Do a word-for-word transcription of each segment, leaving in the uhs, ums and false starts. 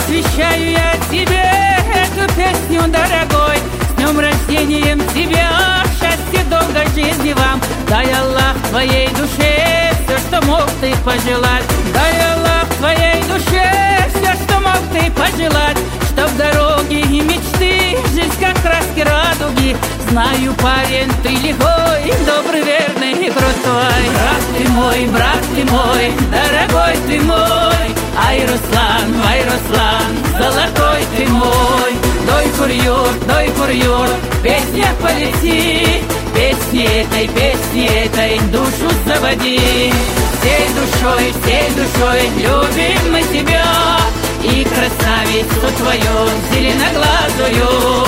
Посвящаю я тебе эту песню, дорогой. С днем рождения тебя, счастья, долгой жизни вам. Дай Аллах твоей душе все, что мог ты пожелать. Дай Аллах твоей душе все, что мог ты пожелать. Чтоб дороги и мечты, жизнь как краски радуги. Знаю, парень, ты лихой, добрый, верный и крутой. Брат ты мой, брат ты мой, дорогой ты мой. Ай, Руслан, ай, Руслан, золотой ты мой. Дой курьер, дой курьер, песня полети. Песни этой, песни этой душу заводи. Всей душой, всей душой любим мы тебя. И красавицу твою зеленоглазую.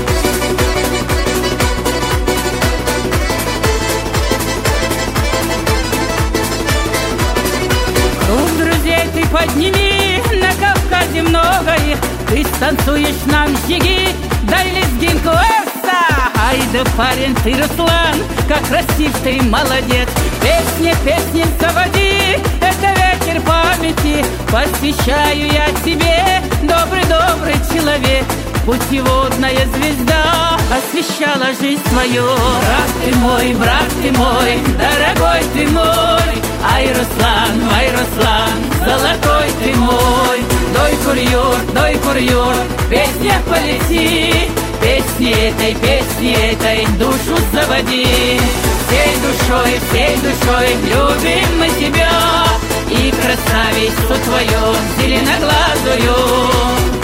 Круг друзей ты подними, на Кавказе много их. Ты станцуешь нам жиги, дай лезгинку, эса. Ай да парень ты, Руслан, как красив ты, молодец. Песни, песни заводи, это вечер памяти. Посвящаю я тебе, добрый-добрый человек. Путеводная звезда освещала жизнь твою. Брат ты мой, брат ты мой, дорогой ты мой. Ай, Руслан, ай, Руслан, золотой ты мой. Дой курьер, дой курьер, песня полети. Песни этой, песни этой душу заводи. Всей душой, всей душой любим мы тебя. И красавицу твою зеленоглазую.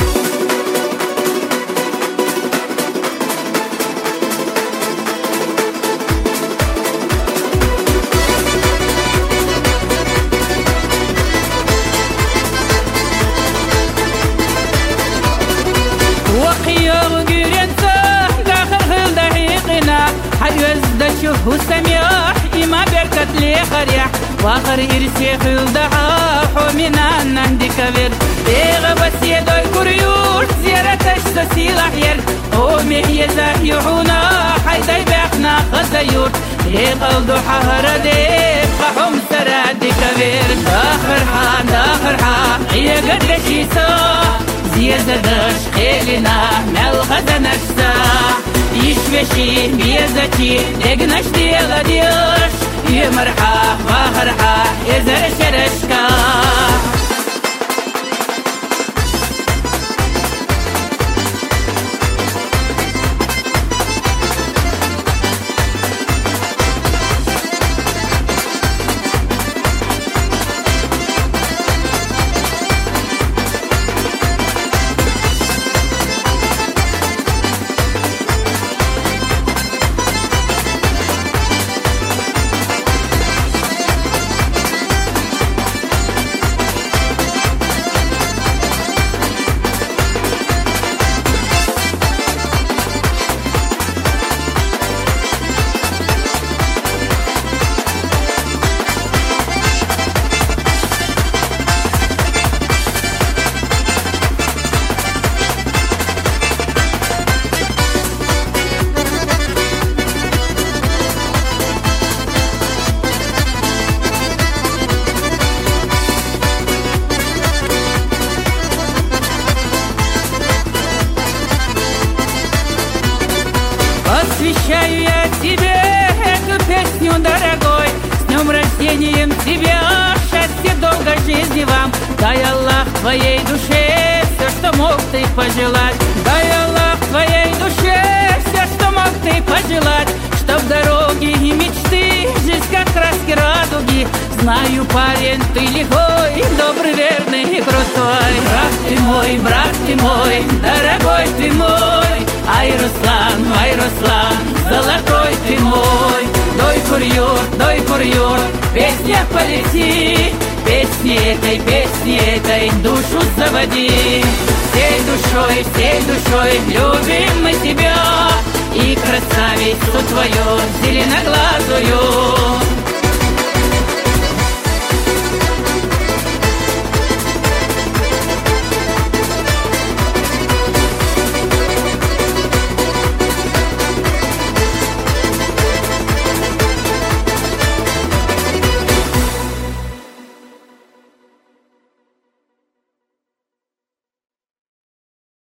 وسميح إما بركة لخريح وآخر إرسيخ يلدعا حومنا نندي كبير إيغا بس يدوي كريور زيارة تشتسي لحير أمي يزاحيحونا حيدا يبعنا خزيور إيغا الضحى هردي قحوم سرادي كبير داخر حا داخر حا إيغا دشيسا زيزدش خيلنا ملغة نشسا يشوشي بيزتي دقنش دي غديش يمرحا وهرحا يزرش رشكا Посвящаю я тебе эту песню, дорогой. С днем рождения тебя, счастья, долгой жизни вам. Дай Аллах твоей душе все, что мог ты пожелать. Дай Аллах твоей душе все, что мог ты пожелать. Чтоб дороги и мечты, жизнь как краски радуги. Знаю, парень, ты лихой, добрый, верный и крутой. Брат ты мой, брат ты мой, дорогой ты мой. Ай, Руслан, ай, Руслан, золотой ты мой. Дой курьер, дой курьер, песня полети. Песни этой, песни этой душу заводи. Всей душой, всей душой любим мы тебя. И красавицу твою зеленоглазую.